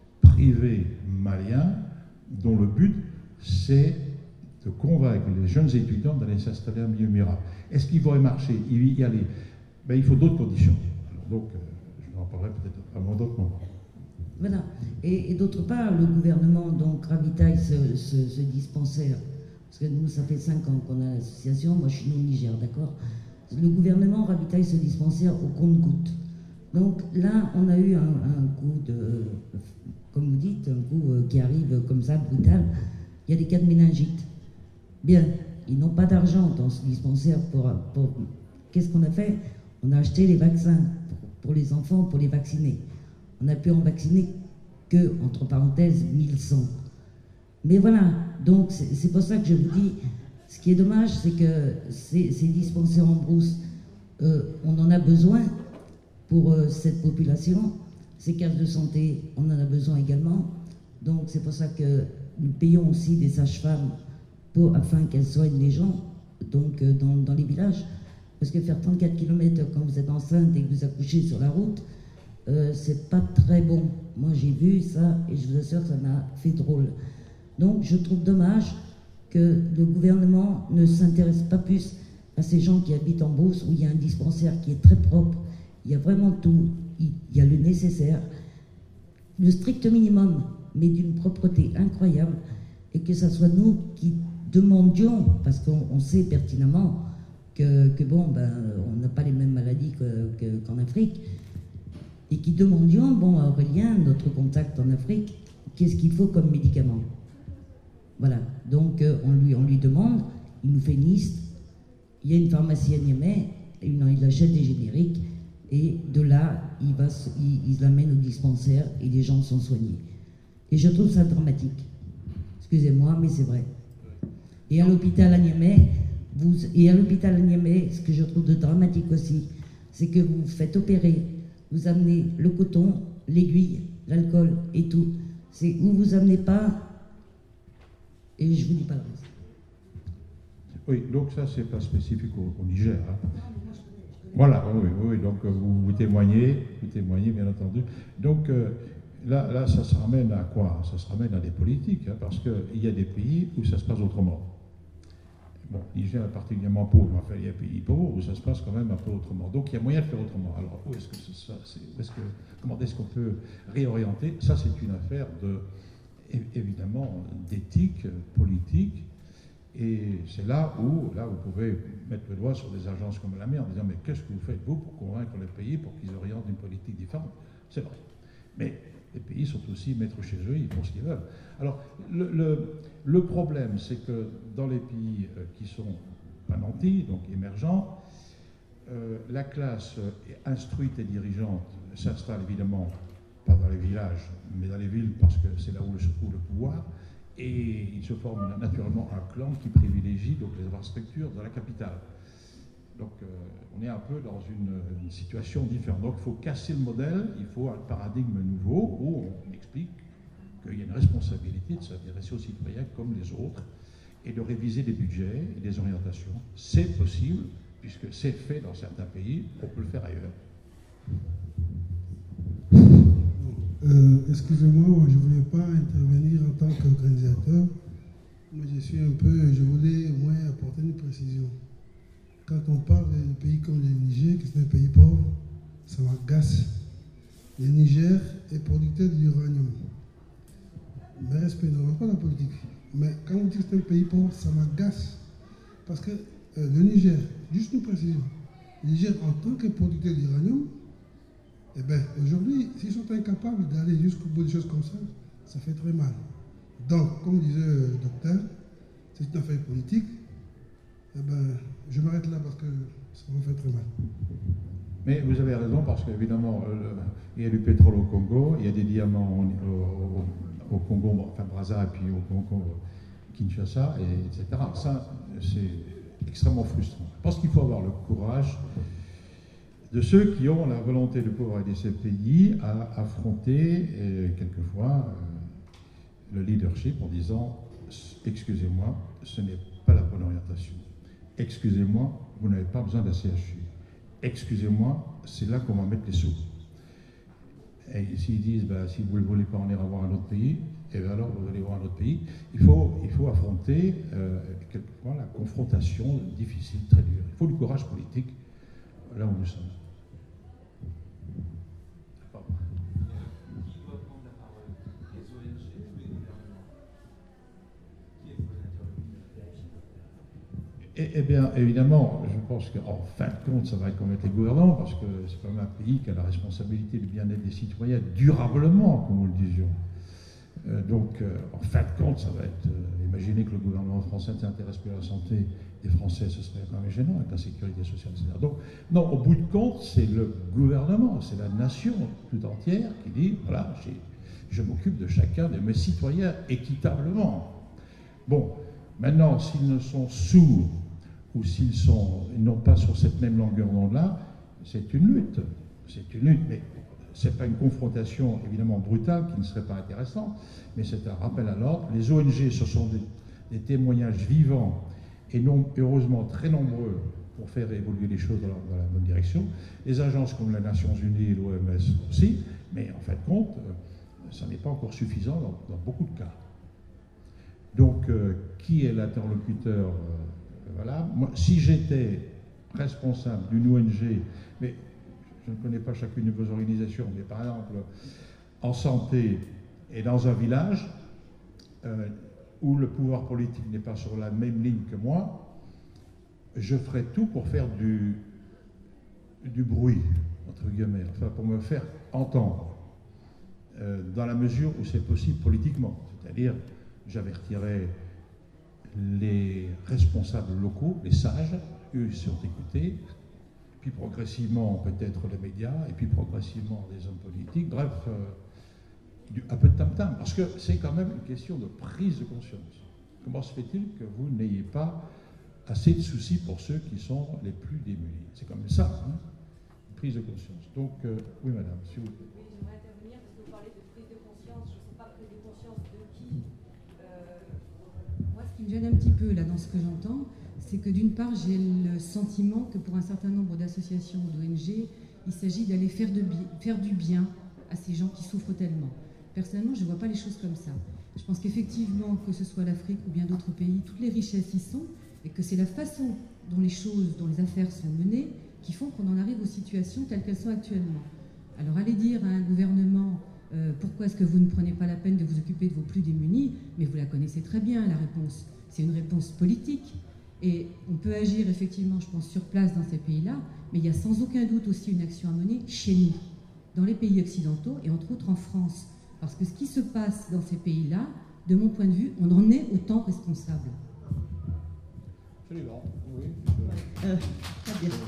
privés maliens dont le but c'est de convaincre les jeunes étudiants d'aller s'installer en milieu rural. Est-ce qu'ils vont y marcher, y aller? Ben, il faut d'autres conditions. Alors, donc, euh, je en parlerai peut-être à un autre moment. Voilà. Et, et d'autre part, le gouvernement donc ravitaille ce, ce, ce dispensaire. Parce que nous, ça fait cinq ans qu'on a l'association. Moi, je suis au Niger, d'accord? Le gouvernement ravitaille ce dispensaire au compte-gouttes. Donc là, on a eu un, un coup de, comme vous dites, un coup qui arrive comme ça, brutal. Il y a des cas de méningite. Bien, ils n'ont pas d'argent dans ce dispensaire pour... pour... Qu'est-ce qu'on a fait? On a acheté les vaccins pour, pour les enfants, pour les vacciner. On a pu en vacciner que, entre parenthèses, mille cent. Mais voilà, donc c'est pour ça que je vous dis, ce qui est dommage, c'est que ces, ces dispensaires en brousse, euh, on en a besoin pour euh, cette population. Ces cases de santé, on en a besoin également. Donc c'est pour ça que nous payons aussi des sages-femmes pour, afin qu'elles soignent les gens donc, euh, dans, dans les villages. Parce que faire trente-quatre kilomètres quand vous êtes enceinte et que vous accouchez sur la route, euh, c'est pas très bon. Moi j'ai vu ça et je vous assure que ça m'a fait drôle. Donc je trouve dommage que le gouvernement ne s'intéresse pas plus à ces gens qui habitent en brousse, où il y a un dispensaire qui est très propre, il y a vraiment tout, il y a le nécessaire, le strict minimum, mais d'une propreté incroyable, et que ce soit nous qui demandions, parce qu'on sait pertinemment que, que bon, ben, on n'a pas les mêmes maladies que, que, qu'en Afrique, et qui demandions, bon, à Aurélien, notre contact en Afrique, qu'est-ce qu'il faut comme médicament. Voilà, donc euh, on, lui, on lui demande, il nous fait une liste, il y a une pharmacie à Niamey, il achète des génériques, et de là, il, va, il, il l'amène au dispensaire et les gens sont soignés. Et je trouve ça dramatique. Excusez-moi, mais c'est vrai. Et à l'hôpital à Niamey, vous, et à l'hôpital à Niamey, ce que je trouve de dramatique aussi, c'est que vous faites opérer, vous amenez le coton, l'aiguille, l'alcool et tout. C'est où vous amenez pas, et je vous dis pas le reste. Oui, donc ça, c'est pas spécifique au, au Niger. Hein. Voilà, oui, oui, donc vous, vous témoignez, vous témoignez, bien entendu. Donc euh, là, là, ça se ramène à quoi? Ça se ramène à des politiques, hein, parce qu'il y a des pays où ça se passe autrement. Bon, Niger est particulièrement pauvre, enfin, il y a des pays pauvres où ça se passe quand même un peu autrement. Donc il y a moyen de faire autrement. Alors, où est-ce que ça, c'est, est-ce que, comment est-ce qu'on peut réorienter? Ça, c'est une affaire de, évidemment, d'éthique politique. Et c'est là où, là, vous pouvez mettre le doigt sur des agences comme la mienne en disant, mais qu'est-ce que vous faites, vous, pour convaincre les pays pour qu'ils orientent une politique différente? C'est vrai. Mais les pays sont aussi maîtres chez eux, ils font ce qu'ils veulent. Alors, le, le, le problème, c'est que dans les pays euh, qui sont pas nantis, donc émergents, euh, la classe instruite et dirigeante s'installe évidemment pas dans les villages, mais dans les villes, parce que c'est là où le, où le pouvoir. Et il se forme naturellement un clan qui privilégie donc les infrastructures de la capitale. Donc euh, on est un peu dans une, une situation différente. Donc il faut casser le modèle, il faut un paradigme nouveau où on explique qu'il y a une responsabilité de s'intéresser aux citoyens comme les autres et de réviser des budgets et des orientations. C'est possible, puisque c'est fait dans certains pays, on peut le faire ailleurs. Euh, Excusez-moi, je ne voulais pas intervenir en tant qu'organisateur. Moi, je suis un peu, je voulais au moins apporter une précision. Quand on parle de pays comme le Niger, qui est un pays pauvre, ça m'agace. Le Niger est producteur d'uranium. Mais respect, non, pas la politique. Mais quand on dit que c'est un pays pauvre, ça m'agace. Parce que euh, le Niger, juste une précision, le Niger en tant que producteur d'uranium, eh bien, aujourd'hui, s'ils sont incapables d'aller jusqu'au bout des choses comme ça, ça fait très mal. Donc, comme disait le docteur, c'est une affaire politique. Eh bien, je m'arrête là parce que ça me fait très mal. Mais vous avez raison, parce qu'évidemment, euh, il y a du pétrole au Congo, il y a des diamants au, au, au Congo, bon, enfin Brazza, et puis au Congo, Kinshasa, et, etc. Ça, c'est extrêmement frustrant. Je pense qu'il faut avoir le courage de ceux qui ont la volonté de pouvoir aider ces pays à affronter, euh, quelquefois, euh, le leadership en disant « Excusez-moi, ce n'est pas la bonne orientation. Excusez-moi, vous n'avez pas besoin d'un C H U. Excusez-moi, c'est là qu'on va mettre les sous. » Et s'ils disent bah, « Si vous ne voulez pas en aller voir un autre pays, et bien alors vous allez voir un autre pays », il faut, il faut affronter euh, quelquefois la confrontation difficile, très dure. Il faut du courage politique là où nous sommes. Qui doit prendre la parole? Les O N G ou les gouvernements? Qui est votre interlocuteur? Eh, eh bien, évidemment, je pense qu'en fin de compte, ça va être comme avec les gouvernements, parce que c'est quand même un pays qui a la responsabilité du bien-être des citoyens durablement, comme nous le disions. Euh, donc, euh, en fin de compte, ça va être... Euh, imaginez que le gouvernement français ne s'intéresse plus à la santé des Français, ce serait quand même gênant avec la sécurité sociale, et cetera. Donc, non, au bout de compte, c'est le gouvernement, c'est la nation tout entière qui dit, voilà, je m'occupe de chacun de mes citoyens équitablement. Bon, maintenant, s'ils ne sont sourds, ou s'ils sont, ils n'ont pas sur cette même longueur d'onde-là, c'est une lutte. C'est une lutte, mais ce n'est pas une confrontation évidemment brutale qui ne serait pas intéressante, mais c'est un rappel à l'ordre. Les O N G, ce sont des, des témoignages vivants et non, heureusement très nombreux pour faire évoluer les choses dans la, dans la bonne direction. Les agences comme les Nations Unies et l'O M S aussi, mais en fin de compte, euh, ça n'est pas encore suffisant dans, dans beaucoup de cas. Donc, euh, qui est l'interlocuteur euh, Voilà. Moi, si j'étais responsable d'une O N G, mais je ne connais pas chacune de vos organisations, mais par exemple, en santé et dans un village euh, où le pouvoir politique n'est pas sur la même ligne que moi, je ferais tout pour faire du, du bruit, entre guillemets, enfin pour me faire entendre, euh, dans la mesure où c'est possible politiquement. C'est-à-dire, j'avertirais les responsables locaux, les sages, eux sont écoutés, puis progressivement peut-être les médias, et puis progressivement les hommes politiques, bref, euh, du, un peu de tam-tam, parce que c'est quand même une question de prise de conscience. Comment se fait-il que vous n'ayez pas assez de soucis pour ceux qui sont les plus démunis? C'est comme ça, hein, une prise de conscience. Donc, euh, oui madame, s'il vous plaît. Oui, j'aimerais intervenir parce que vous parlez de prise de conscience, je ne sais pas prise de conscience de qui. Euh... Moi, ce qui me gêne un petit peu là dans ce que j'entends, c'est que d'une part, j'ai le sentiment que pour un certain nombre d'associations ou d'O N G, il s'agit d'aller faire, de faire du bien à ces gens qui souffrent tellement. Personnellement, je ne vois pas les choses comme ça. Je pense qu'effectivement, que ce soit l'Afrique ou bien d'autres pays, toutes les richesses y sont, et que c'est la façon dont les choses, dont les affaires sont menées, qui font qu'on en arrive aux situations telles qu'elles sont actuellement. Alors, allez dire à un gouvernement, euh, pourquoi est-ce que vous ne prenez pas la peine de vous occuper de vos plus démunis? Mais vous la connaissez très bien, la réponse. C'est une réponse politique. Et on peut agir effectivement, je pense, sur place dans ces pays-là, mais il y a sans aucun doute aussi une action à mener chez nous, dans les pays occidentaux, et entre autres en France. Parce que ce qui se passe dans ces pays-là, de mon point de vue, on en est autant responsable. Absolument, oui. Euh, très bien.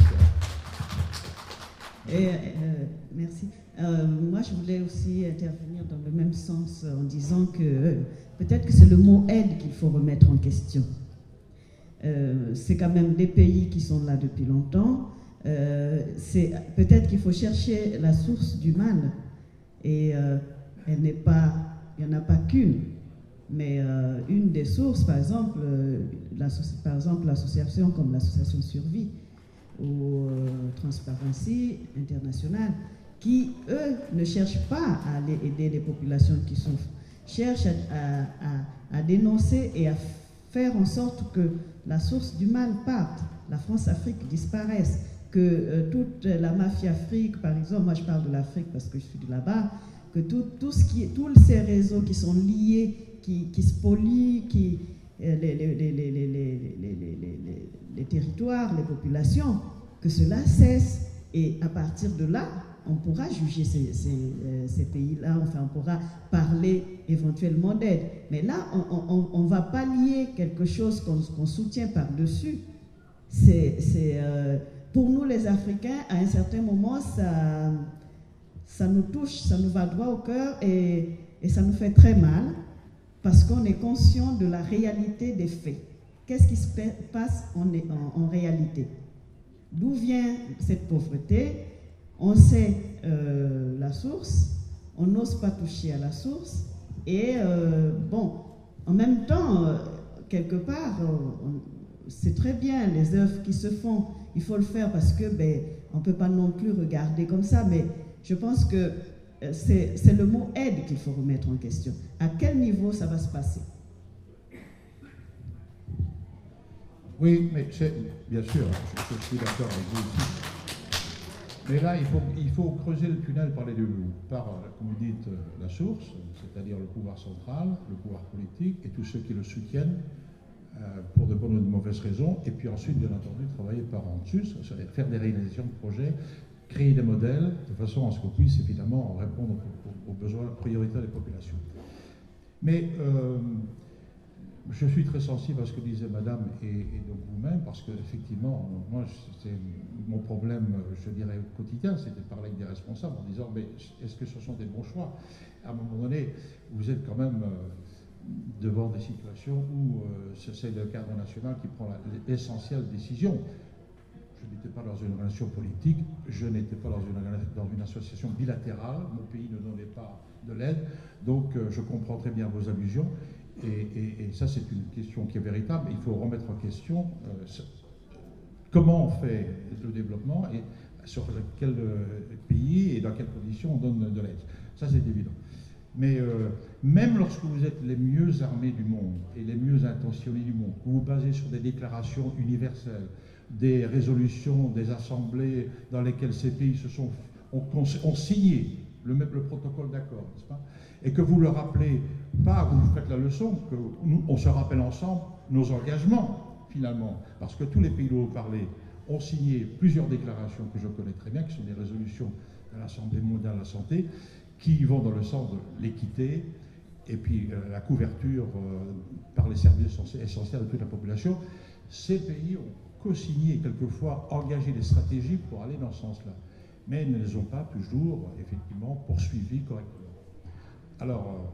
Et, euh, merci. Euh, moi, je voulais aussi intervenir dans le même sens en disant que euh, peut-être que c'est le mot aide qu'il faut remettre en question. Euh, c'est quand même des pays qui sont là depuis longtemps. Euh, c'est peut-être qu'il faut chercher la source du mal. Et euh, elle n'est pas, il n'y en a pas qu'une. Mais euh, une des sources, par exemple, euh, par exemple l'association comme l'association Survie ou euh, Transparency International, qui, eux, ne cherchent pas à aller aider les populations qui souffrent, cherchent à, à, à dénoncer et à faire en sorte que la source du mal parte, la France-Afrique disparaisse, que euh, toute la mafia Afrique, par exemple, moi je parle de l'Afrique parce que je suis de là-bas, que tout, tout ce qui, tous ces réseaux qui sont liés, qui, qui spolient, qui, euh, les, les, les, les, les, les, les, les, les territoires, les populations, que cela cesse. Et à partir de là, on pourra juger ces, ces, euh, ces pays-là, enfin on pourra parler éventuellement d'aide. Mais là, on ne va pas lier quelque chose qu'on qu'on soutient par-dessus. C'est, euh, pour nous les Africains, à un certain moment, ça, ça nous touche, ça nous va droit au cœur et, et ça nous fait très mal parce qu'on est conscient de la réalité des faits. Qu'est-ce qui se passe en, en, en réalité? D'où vient cette pauvreté? On sait euh, la source, on n'ose pas toucher à la source, et euh, bon, en même temps, euh, quelque part, euh, c'est très bien les œuvres qui se font, il faut le faire parce que ben, on ne peut pas non plus regarder comme ça, mais je pense que euh, c'est, c'est le mot aide qu'il faut remettre en question. À quel niveau ça va se passer? Oui, mais c'est, bien sûr, je, je suis d'accord avec vous aussi. Mais là, il faut, il faut creuser le tunnel par les deux bouts, par, comme vous dites, la source, c'est-à-dire le pouvoir central, le pouvoir politique et tous ceux qui le soutiennent euh, pour de bonnes ou de mauvaises raisons, et puis ensuite, bien entendu, travailler par en dessus, faire des réalisations de projets, créer des modèles, de façon à ce qu'on puisse évidemment répondre aux, aux besoins prioritaires des populations. Mais euh, je suis très sensible à ce que disait Madame et, et donc vous-même, parce qu'effectivement, moi, c'est mon problème, je dirais, au quotidien, c'était de parler avec des responsables en disant, mais est-ce que ce sont des bons choix? À un moment donné, vous êtes quand même euh, devant des situations où euh, c'est le cadre national qui prend l'essentielle décision. Je n'étais pas dans une relation politique, je n'étais pas dans une, dans une association bilatérale, mon pays ne donnait pas de l'aide, donc euh, je comprends très bien vos allusions. Et, et, et ça, c'est une question qui est véritable. Il faut remettre en question euh, comment on fait le développement et sur quel pays et dans quelles conditions on donne de l'aide. Ça, c'est évident. Mais euh, même lorsque vous êtes les mieux armés du monde et les mieux intentionnés du monde, vous vous basez sur des déclarations universelles, des résolutions, des assemblées dans lesquelles ces pays se sont, ont, ont signé le, le protocole d'accord, n'est-ce pas? Et que vous le rappelez, pas vous vous faites la leçon, que nous, on se rappelle ensemble nos engagements, finalement, parce que tous les pays dont vous parlez ont signé plusieurs déclarations que je connais très bien, qui sont des résolutions de l'Assemblée mondiale de la santé, qui vont dans le sens de l'équité et puis euh, la couverture euh, par les services essentiels de toute la population. Ces pays ont co-signé, quelquefois engagé des stratégies pour aller dans ce sens-là, mais ne les ont pas toujours, effectivement, poursuivies correctement. Alors, euh,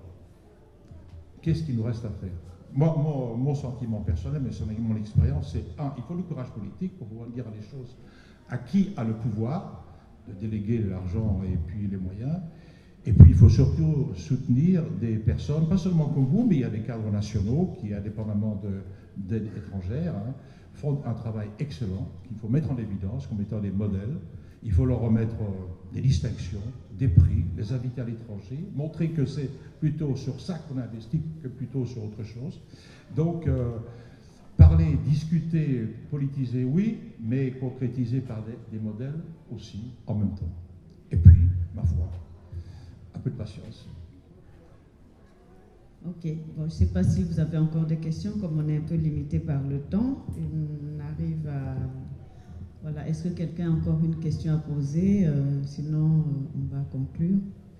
qu'est-ce qu'il nous reste à faire? Moi, mon, mon sentiment personnel, mais c'est mon expérience, c'est un, il faut le courage politique pour pouvoir dire les choses à qui a le pouvoir de déléguer l'argent et puis les moyens. Et puis, il faut surtout soutenir des personnes, pas seulement comme vous, mais il y a des cadres nationaux qui, indépendamment d'aide étrangère, hein, font un travail excellent qu'il faut mettre en évidence comme étant des modèles. Il faut leur remettre des distinctions, des prix, les inviter à l'étranger, montrer que c'est plutôt sur ça qu'on investit que plutôt sur autre chose. Donc, euh, parler, discuter, politiser, oui, mais concrétiser par des, des modèles aussi, en même temps. Et puis, ma foi, un peu de patience. Ok, bon, je ne sais pas si vous avez encore des questions, comme on est un peu limité par le temps. On arrive à... Voilà, est-ce que quelqu'un a encore une question à poser? euh, Sinon, euh, on va conclure.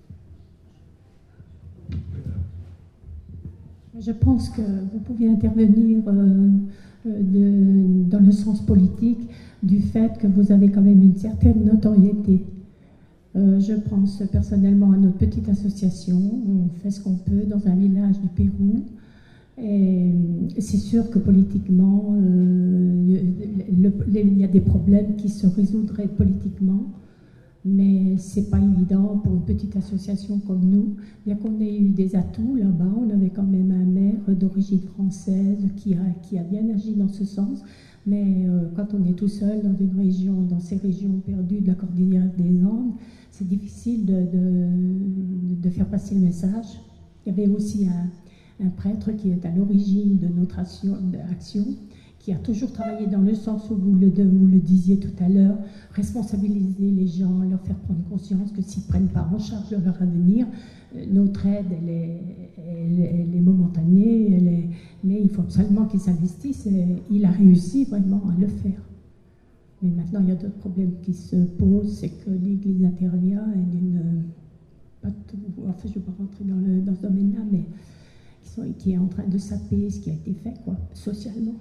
Je pense que vous pouvez intervenir euh, de, dans le sens politique du fait que vous avez quand même une certaine notoriété. Euh, je pense personnellement à notre petite association. On fait ce qu'on peut dans un village du Pérou. Et c'est sûr que politiquement, euh, le, le, il y a des problèmes qui se résoudraient politiquement. Mais ce n'est pas évident pour une petite association comme nous. Bien qu'on ait eu des atouts là-bas, on avait quand même un maire d'origine française qui a, qui a bien agi dans ce sens. Mais euh, quand on est tout seul dans une région, dans ces régions perdues de la Cordillère des Andes, c'est difficile de, de, de faire passer le message. Il y avait aussi un, un prêtre qui est à l'origine de notre action, de action, qui a toujours travaillé dans le sens où vous le, vous le disiez tout à l'heure, responsabiliser les gens, leur faire prendre conscience que s'ils ne prennent pas en charge de leur avenir, euh, notre aide, elle est, elle, elle est momentanée, elle est, mais il faut absolument qu'ils s'investissent et il a réussi vraiment à le faire. Mais maintenant, il y a d'autres problèmes qui se posent, c'est que l'Église intervient et d'une... Pas tout, enfin, je ne vais pas rentrer dans, le, dans ce domaine-là, mais qui, sont, qui est en train de saper ce qui a été fait, quoi, socialement.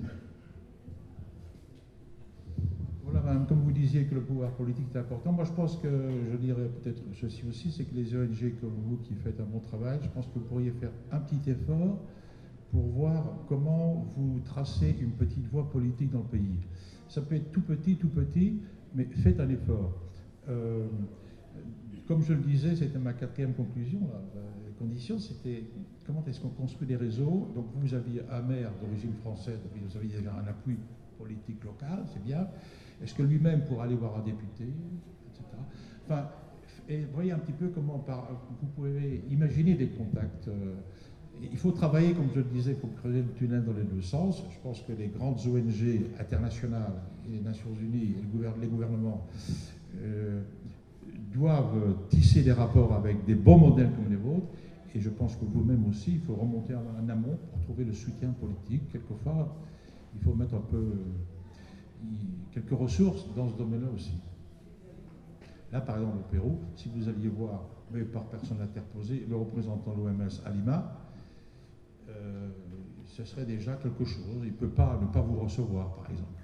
Voilà, madame, comme vous disiez que le pouvoir politique est important, moi je pense que, je dirais peut-être ceci aussi, c'est que les O N G comme vous qui faites un bon travail, je pense que vous pourriez faire un petit effort pour voir comment vous tracez une petite voie politique dans le pays. Ça peut être tout petit, tout petit, mais faites un effort. Euh, comme je le disais, c'était ma quatrième conclusion, là, la condition, c'était comment est-ce qu'on construit des réseaux. Donc vous aviez un maire d'origine française, vous aviez un appui politique local, c'est bien. Est-ce que lui-même pourra aller voir un député, et cetera. Enfin, et voyez un petit peu comment par, vous pouvez imaginer des contacts. Euh, il faut travailler, comme je le disais, pour creuser le tunnel dans les deux sens. Je pense que les grandes O N G internationales, et les Nations Unies, et le gouver les gouvernements euh, doivent tisser des rapports avec des bons modèles comme les vôtres. Et je pense que vous-même aussi, il faut remonter en amont pour trouver le soutien politique. Quelquefois, il faut mettre un peu... quelques ressources dans ce domaine-là aussi. Là, par exemple, au Pérou, si vous alliez voir, mais par personne interposée, le représentant de l'O M S à Lima, euh, ce serait déjà quelque chose. Il ne peut pas ne pas vous recevoir, par exemple.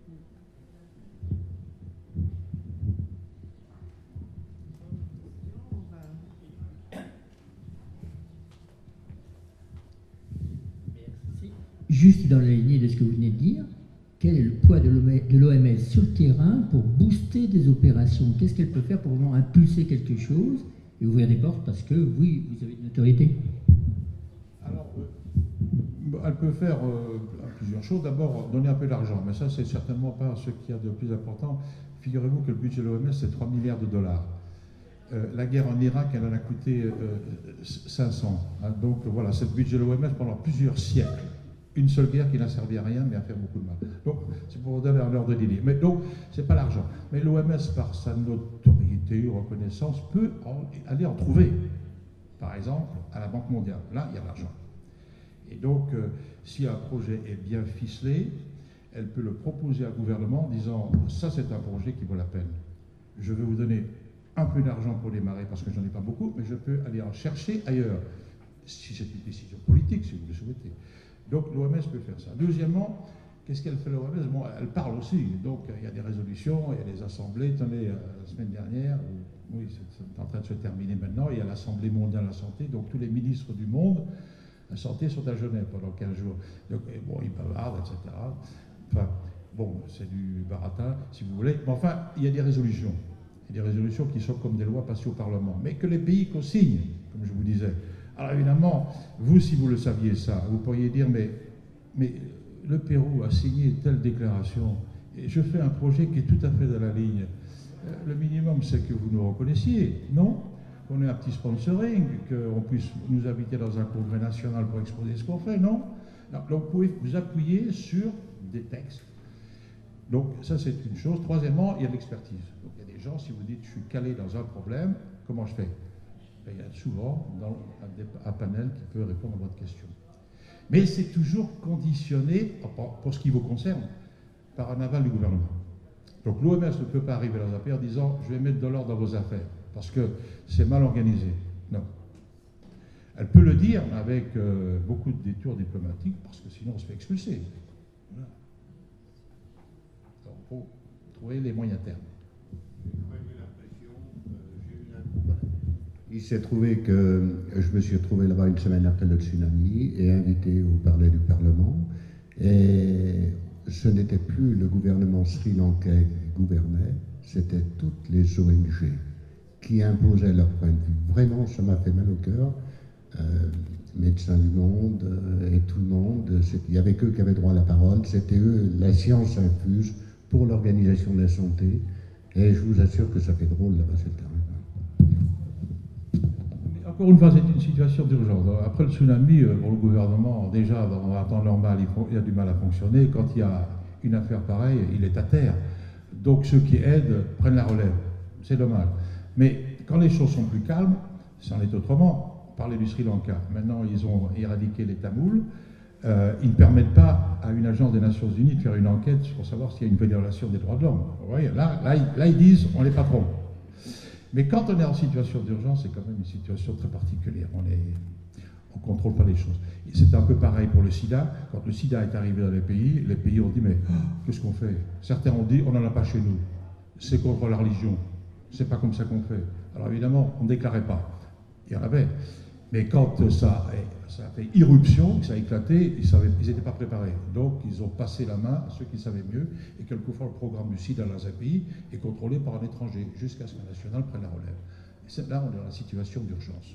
Merci. Juste dans la lignée de ce que vous venez de dire, quel est le poids de l'O M S sur le terrain pour booster des opérations? Qu'est-ce qu'elle peut faire pour vraiment impulser quelque chose et ouvrir des portes parce que, oui, vous avez une autorité? Alors, euh, elle peut faire euh, plusieurs choses. D'abord, donner un peu d'argent, mais ça, c'est certainement pas ce qu'il y a de plus important. Figurez-vous que le budget de l'O M S, c'est trois milliards de dollars. Euh, la guerre en Irak, elle en a coûté euh, cinq cents. Hein, donc, voilà, c'est le budget de l'O M S pendant plusieurs siècles. Une seule guerre qui n'a servi à rien, mais à faire beaucoup de mal. Donc, c'est pour vous donner un ordre d'idée. Mais donc, c'est pas l'argent. Mais l'O M S, par sa notoriété, reconnaissance, peut en, aller en trouver. Par exemple, à la Banque mondiale. Là, il y a de l'argent. Et donc, euh, si un projet est bien ficelé, elle peut le proposer à un gouvernement en disant « ça, c'est un projet qui vaut la peine. Je vais vous donner un peu d'argent pour démarrer, parce que j'en ai pas beaucoup, mais je peux aller en chercher ailleurs. » Si c'est une décision politique, si vous le souhaitez. Donc l'O M S peut faire ça. Deuxièmement, qu'est-ce qu'elle fait l'O M S? Bon, elle parle aussi. Donc il y a des résolutions, il y a des assemblées. Tenez, la semaine dernière, oui, c'est en train de se terminer maintenant, il y a l'Assemblée mondiale de la santé. Donc tous les ministres du monde, la santé, sont à Genève pendant quinze jours. Donc bon, ils bavardent, et cetera. Enfin, bon, c'est du baratin, si vous voulez. Mais enfin, il y a des résolutions. Il y a des résolutions qui sont comme des lois passées au Parlement. Mais que les pays co-signent, comme je vous disais. Alors évidemment, vous, si vous le saviez ça, vous pourriez dire, mais, mais le Pérou a signé telle déclaration, et je fais un projet qui est tout à fait dans la ligne. Le minimum, c'est que vous nous reconnaissiez, non? Qu'on ait un petit sponsoring, qu'on puisse nous inviter dans un congrès national pour exposer ce qu'on fait, non? Donc vous pouvez vous appuyer sur des textes. Donc ça, c'est une chose. Troisièmement, il y a de l'expertise. Donc il y a des gens, si vous dites, je suis calé dans un problème, comment je fais? Il y a souvent dans un, un panel qui peut répondre à votre question. Mais c'est toujours conditionné, pour ce qui vous concerne, par un aval du gouvernement. Donc l'O M S ne peut pas arriver dans un pays en disant « je vais mettre de l'ordre dans vos affaires » parce que c'est mal organisé. Non. Elle peut le dire avec euh, beaucoup de détours diplomatiques parce que sinon on se fait expulser. Voilà. Donc il faut trouver les moyens termes. Il s'est trouvé que je me suis retrouvé là-bas une semaine après le tsunami et invité au palais du Parlement. Et ce n'était plus le gouvernement sri-lankais qui gouvernait, c'était toutes les O N G. qui imposaient leur point de vue. Vraiment, ça m'a fait mal au cœur. Euh, Médecins du Monde euh, et tout le monde, il n'y avait qu'eux qui avaient droit à la parole, c'était eux, la science infuse pour l'organisation de la santé, et je vous assure que ça fait drôle là-bas sur le terrain. Encore une fois, c'est une situation d'urgence. Après le tsunami, bon, le gouvernement, déjà, dans un temps normal, il, faut, il a du mal à fonctionner. Quand il y a une affaire pareille, il est à terre. Donc ceux qui aident prennent la relève. C'est dommage. Mais quand les choses sont plus calmes, c'en est autrement. Parler du Sri Lanka. Maintenant, ils ont éradiqué les Tamouls. Euh, ils ne permettent pas à une agence des Nations Unies de faire une enquête pour savoir s'il y a une violation des droits de l'homme. Vous voyez, là, là, là, ils disent on les patrons. Mais quand on est en situation d'urgence, c'est quand même une situation très particulière. On est, on ne contrôle pas les choses. C'est un peu pareil pour le sida. Quand le sida est arrivé dans les pays, les pays ont dit mais oh, qu'est-ce qu'on fait? Certains ont dit on n'en a pas chez nous. C'est contre la religion. C'est pas comme ça qu'on fait. Alors évidemment, on ne déclarait pas. Il y en avait. Mais quand ça, ça a fait irruption, ça a éclaté, ils n'étaient pas préparés. Donc, ils ont passé la main à ceux qui savaient mieux. Et quelquefois, le programme du sida dans un pays est contrôlé par un étranger, jusqu'à ce qu'un national prenne la relève. Et là, on est dans la situation d'urgence.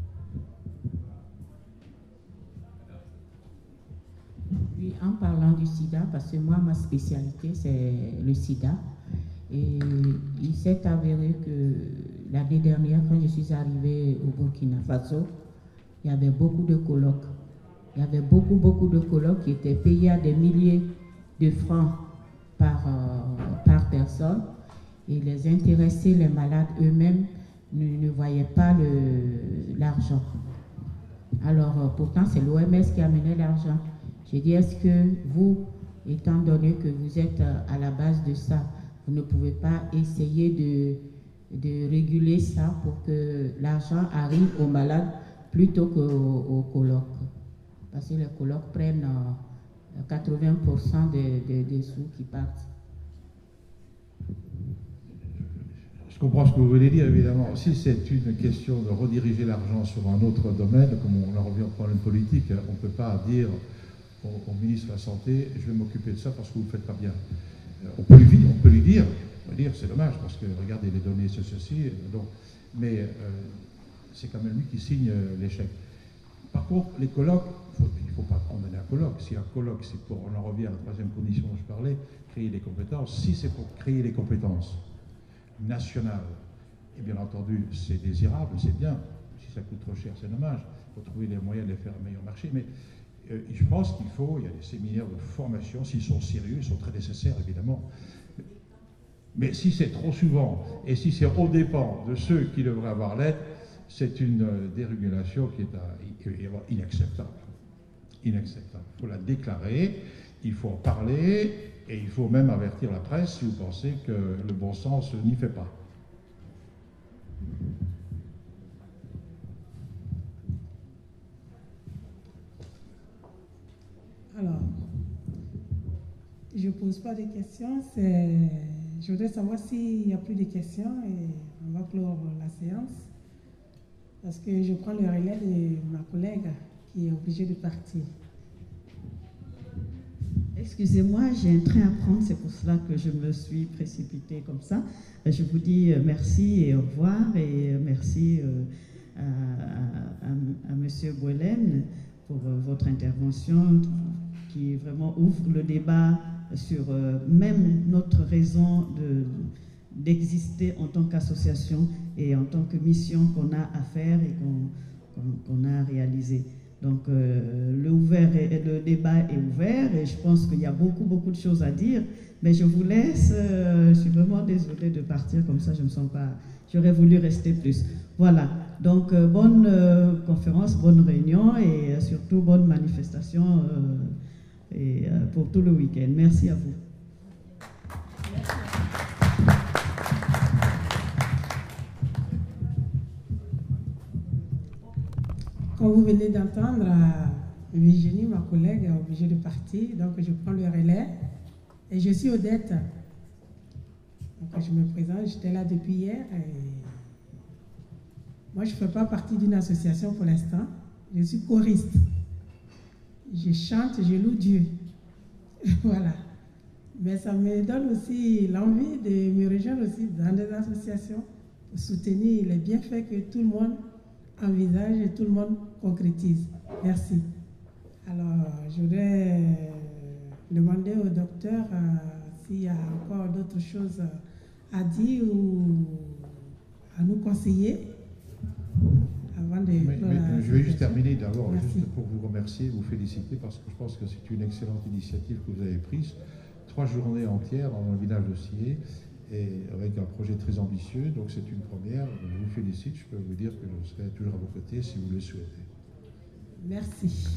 Oui, en parlant du sida, parce que moi, ma spécialité, c'est le sida. Et il s'est avéré que l'année dernière, quand je suis arrivée au Burkina Faso, il y avait beaucoup de colloques. Il y avait beaucoup, beaucoup de colloques qui étaient payés à des milliers de francs par, euh, par personne. Et les intéressés, les malades eux-mêmes, ne, ne voyaient pas l'argent. Alors, euh, pourtant, c'est l'O M S qui amenait l'argent. J'ai dit, est-ce que vous, étant donné que vous êtes à la base de ça, vous ne pouvez pas essayer de, de réguler ça pour que l'argent arrive aux malades plutôt qu'aux aux colloques. Parce que les colloques prennent euh, quatre-vingts pour cent des de, de sous qui partent. Je comprends ce que vous voulez dire, évidemment. Si c'est une question de rediriger l'argent sur un autre domaine, comme on en revient au problème politique, on ne peut pas dire au, au ministre de la Santé, je vais m'occuper de ça parce que vous ne le faites pas bien. On peut lui, on peut lui dire, on peut dire c'est dommage parce que regardez les données, c'est ceci, donc, mais euh, c'est quand même lui qui signe euh, l'échec. Par contre, les colloques, faut, il ne faut pas condamner un colloque. Si un colloque, c'est pour, on en revient à la troisième condition dont je parlais, créer des compétences. Si c'est pour créer des compétences nationales, et bien entendu, c'est désirable, c'est bien. Si ça coûte trop cher, c'est dommage. Il faut trouver les moyens de les faire un meilleur marché. Mais euh, je pense qu'il faut, il y a des séminaires de formation, s'ils sont sérieux, ils sont très nécessaires, évidemment. Mais si c'est trop souvent, et si c'est aux dépens de ceux qui devraient avoir l'aide, c'est une euh, dérégulation qui est à, inacceptable. Inacceptable. Il faut la déclarer, il faut en parler, et il faut même avertir la presse si vous pensez que le bon sens n'y fait pas. Alors, je ne pose pas de questions, je voudrais savoir s'il n'y a plus de questions et on va clore la séance. Parce que je prends le relais de ma collègue qui est obligée de partir. Excusez-moi, j'ai un train à prendre, c'est pour cela que je me suis précipitée comme ça. Je vous dis merci et au revoir et merci à, à, à, à M. Bouelen pour votre intervention qui vraiment ouvre le débat sur même notre raison de, d'exister en tant qu'association et en tant que mission qu'on a à faire et qu'on, qu'on, qu'on a à réaliser. Donc euh, le, ouvert est, le débat est ouvert et je pense qu'il y a beaucoup, beaucoup de choses à dire. Mais je vous laisse, euh, je suis vraiment désolée de partir comme ça, je ne me sens pas, j'aurais voulu rester plus. Voilà, donc euh, bonne euh, conférence, bonne réunion et euh, surtout bonne manifestation euh, et, euh, pour tout le week-end. Merci à vous. Comme vous venez d'entendre, Virginie, ma collègue, est obligée de partir, donc je prends le relais. Et je suis Odette. Donc je me présente, j'étais là depuis hier. Et moi, je ne fais pas partie d'une association pour l'instant. Je suis choriste. Je chante, je loue Dieu. Voilà. Mais ça me donne aussi l'envie de me rejoindre aussi dans des associations pour soutenir les bienfaits que tout le monde envisage et tout le monde concrétise. Merci. Alors, je voudrais demander au docteur euh, s'il y a encore d'autres choses à dire ou à nous conseiller avant de... Mais, mais, je vais juste terminer d'abord, juste pour vous remercier, vous féliciter, parce que je pense que c'est une excellente initiative que vous avez prise. Trois journées entières dans un village de Sillé, et avec un projet très ambitieux, donc c'est une première. Je vous félicite, je peux vous dire que je serai toujours à vos côtés si vous le souhaitez. Merci.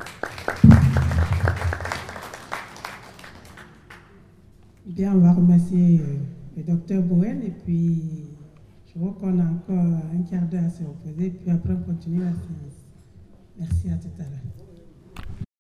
Bien, on va remercier le docteur Bowen et puis je vois qu'on a encore un quart d'heure à se reposer, puis après on continue la séance. Merci, à tout à l'heure.